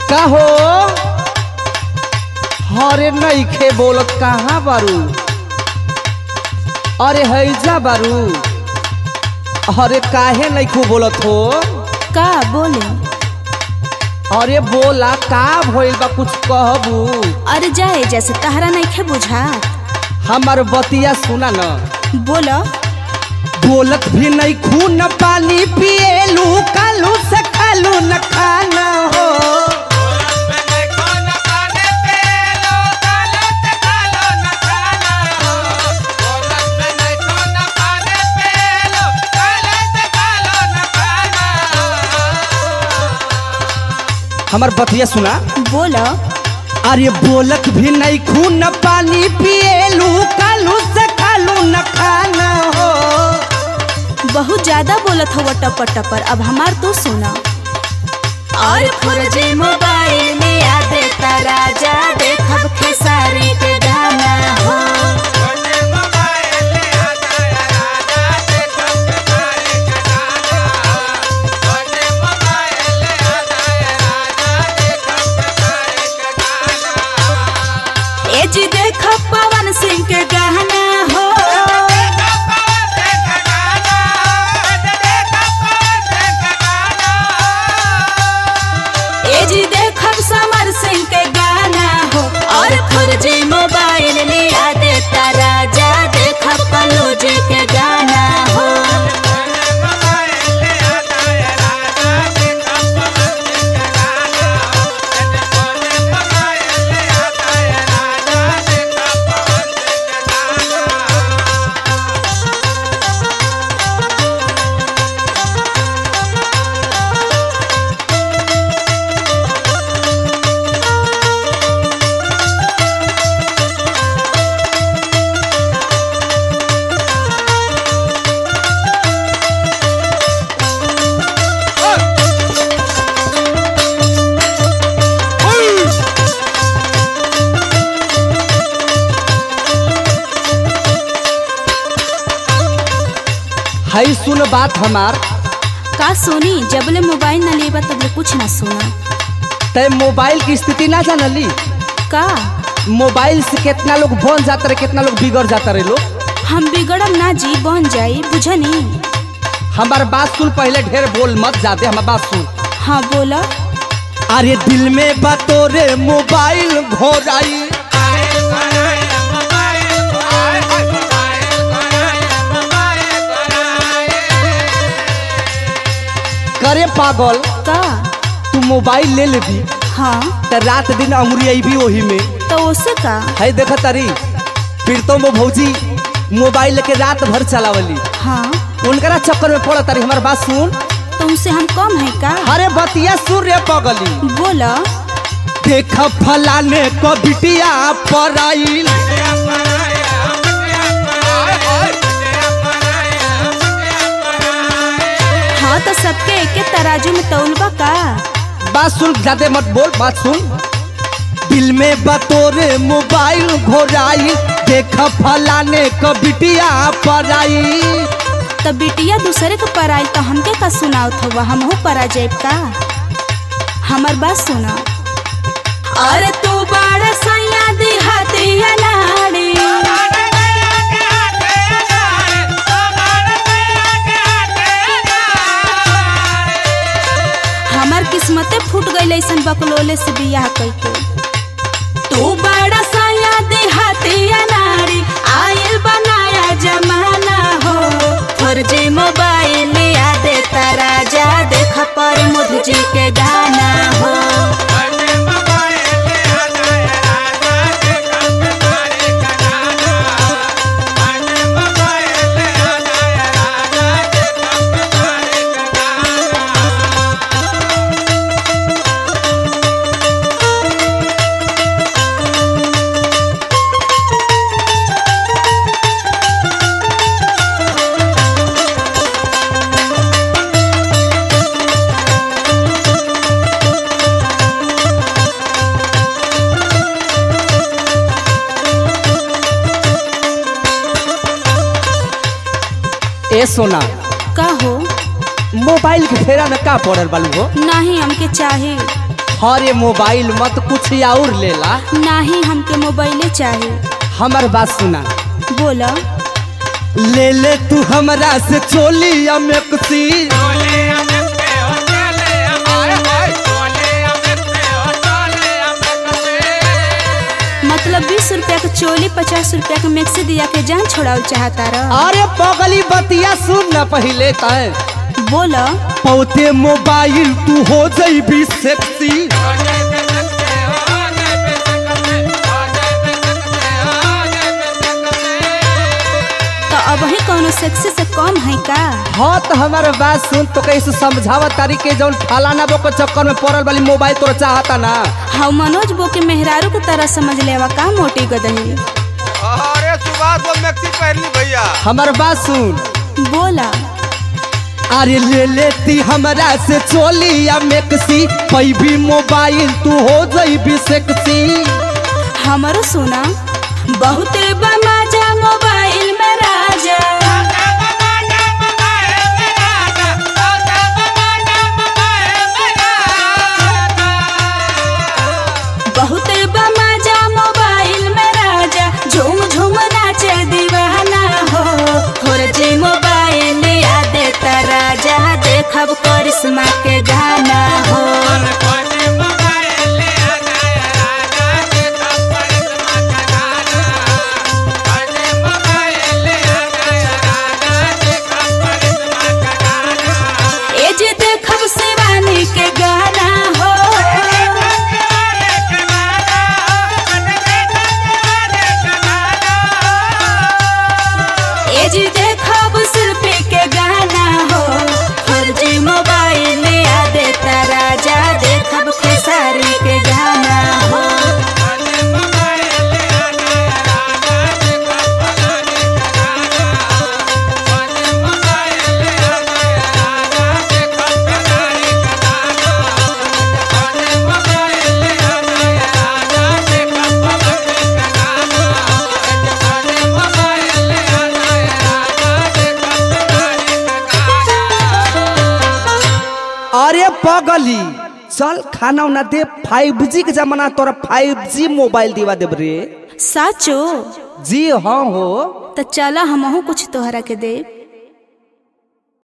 का हो? अरे नइखे बोलत कहाँ बारू? अरे हैजा बारू? अरे काहे नइखू बोलत हो? का बोले? अरे बोला का भइल बा, कुछ कहबू? अरे जाए जैसे तहरा नइखे बुझा। हमार बतिया सुना न। बोला। बोलत भी नइखू, न पानी पिएलू, कालू से खालू न खाना हो। हमार बतिया सुना। बोला। अरे बोलत भी नहीं खून, न पानी पिएलू, कालू से खालू न खाना हो। बहुत ज्यादा बोलत हो टपर टपर, अब हमार तो सुना। और फुर्जी मोबाइल में आ देता राजा, देखब खेसारी के गाना हो। जी देखो पवन सिंह के गाना हो। ए जी देखो समर सिंह के गाना हो। और फुर्जी मोबाइल लिया देता राजा, देखो कलूज के गाना हो। हई सुन बात हमार। का सुनी? जबले मोबाइल न लेबा तबले कुछ ना सुना। तय मोबाइल की स्थिति ना जानली का? मोबाइल से कितना लोग बन जाता रहे, कितना लोग बिगड़ जाता रहे लोग। हम बिगड़म ना जी, बन जाई, बुझनी। हमार बात सुन, पहले ढेर बोल मत, जाते हमार बात सुन। हाँ बोला। अरे दिल में बतोरे मोबाइल घोराई, करे पागल का? तू मोबाइल ले लेबी हाँ तो रात दिन अंगुरी आई भी वही में। तो उससे का? है देख तारी फिर तो वो भौजी मोबाइल लेके रात भर चलावली। हाँ उनकरा चक्कर में पड़ा तारी। हमार बात सुन। तो उनसे हम कम है का? अरे बतिया सुन रे पगली। बोला। देख फलाने को बिटिया पराइल, हाँ तो सबके एक तराजू में तौलबा का? बात सुन, ज्यादा मत बोल, बात सुन। दिल में बतोरे मोबाइल घोराई, देख फलाने को बिटिया पराई। तो बिटिया दूसरे के पराई तो हमके का सुनाओ था, हम परा जाए का? हमार बात सुना। अरे तू बड़ा सैया दिहातिया नाड़ी, हमार किस्मते फूट गई ऐसन बकलोले से बियाह करके। तू बड़ा सैया दिहातिया नाड़ी, आयल बनाया जमाना हो। फुर्जी मोबाइल लिया देता राजा, देखा पर मुध जी के गाना हो। ए सोना, का हो? मोबाइल के फेरा में का पड़ल बालू हो? नहीं हमके चाहे। अरे मोबाइल मत कुछ और लेला। नाही हमके मोबाइले चाहिए। हमार बात सुना। बोला। ले ले तू हमरा से चोली या मैक्सी। मतलब 20 रुपया का चोली 50 रुपया का मैक्सी दिया के जान छोड़ाओ चाहता रहा। अरे पगली बतिया सुन न पहले तय। बोला। पौते मोबाइल तू हो जाइबी सेक्सी। तो अब ही कोनो सेक्सी से कम है का? हाँ तो हमारे बात सुन तो कैसे समझावा तारी के जौन फलाना बो के चक्कर में पड़ल वाली मोबाइल तोरा चाहता ना। हाँ मनोज बो के मेहरारू के तरह समझ लेवा का मोटी गदही। अरे सुभाष वो मैक्सी पहनली भैया। हमार बात सुन। बोला। अरे ले लेती हमरा से चोली या मैक्सी, पैबी मोबाइल तू हो जाइबी सेक्सी। हमारो सुना। बहुते बमाजा मोबाइल में राजा। बहुते बमाजा मोबाइल में राजा, झूम झूम नाचे दीवाना हो। जे मोबाइल याद देता राजा, देखब करिश्मा के गाना हो। अरे पगली चल खाना उना दे। 5G के जमाना तोरा 5G मोबाइल दिवा देब रे। साचो? जी हाँ हो। तो चला हमहू कुछ तोहरा के दे।